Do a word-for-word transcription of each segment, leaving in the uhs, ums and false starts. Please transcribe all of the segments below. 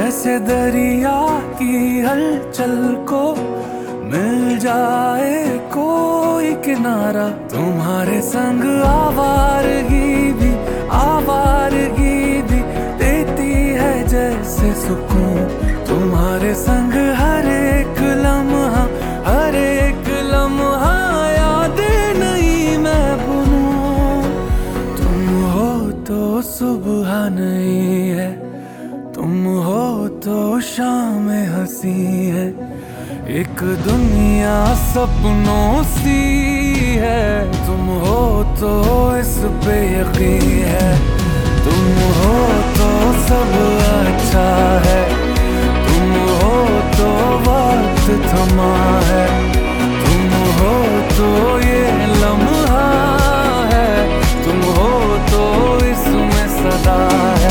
जैसे दरिया की हलचल को मिल जाए कोई किनारा। तुम्हारे संग आवारगी भी आवारगी भी देती है जैसे सुकून। तुम्हारे संग हर एक लम्हा हर एक लम्हा याद नहीं मैं भूलूं। तुम हो तो सुबह नहीं है, तुम हो तो शाम हंसी है। एक दुनिया सपनों सी है, तुम हो तो इस पे यकीन है। तुम हो तो सब अच्छा है, तुम हो तो वक्त थमा है। तुम हो तो ये लम्हा है, तुम हो तो इसमें सदा है।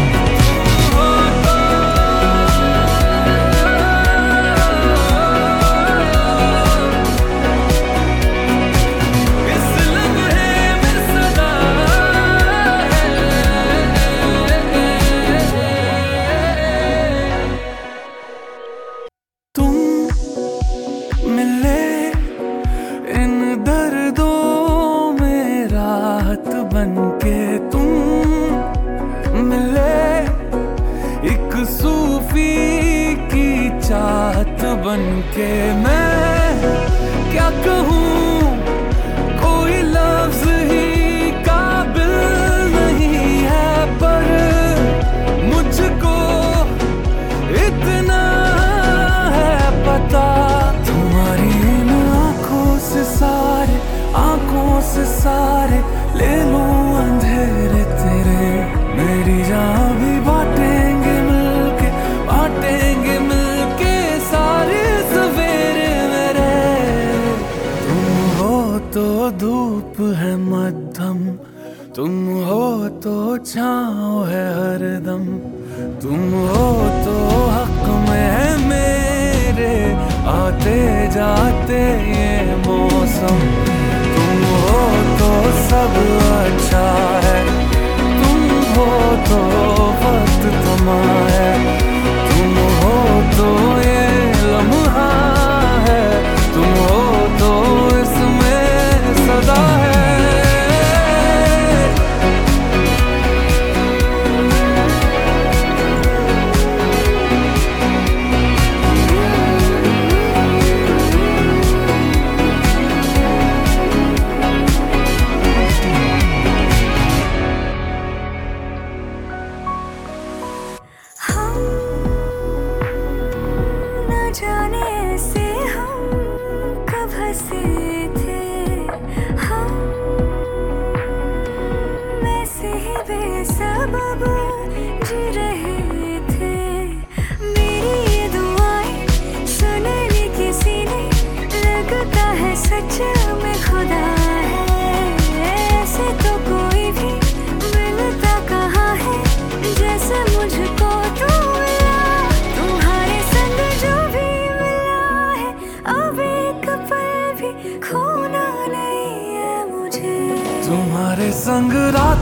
बनके तुम मिले एक सूफी की चाहत बनके। मैं क्या कहूँ कोई लफ्ज ही काबिल नहीं है, पर मुझको इतना है पता। तुम्हारी इन आंखों से सारे आंखों से सारे ले लूं अंधेरे तेरे। मेरी जान भी बांटेंगे मिलके बांटेंगे मिलके सारे सवेरे मेरे। तुम हो तो धूप है मध्यम, तुम हो तो छाँव है हरदम। तुम हो तो हक में है मेरे आते जाते ये मौसम। तुम हो तो सब अच्छा है, तुम हो तो वक्त थमा है। तुम हो तो ये लम्हा है, तुम हो तो इसमें सदा है। जाने से हम कब हंसे थे, हम वैसे ही बेसबब जी रहे थे। मेरी ये दुआएं सुनने किसी ने, लगता है सच में खुदा है। ऐसे तो कोई भी मिलता कहाँ है जैसे मुझको तू मिला। तुम्हारे संग जो भी मिला है अब एक पल भी खोना नहीं है मुझे। तुम्हारे संग रात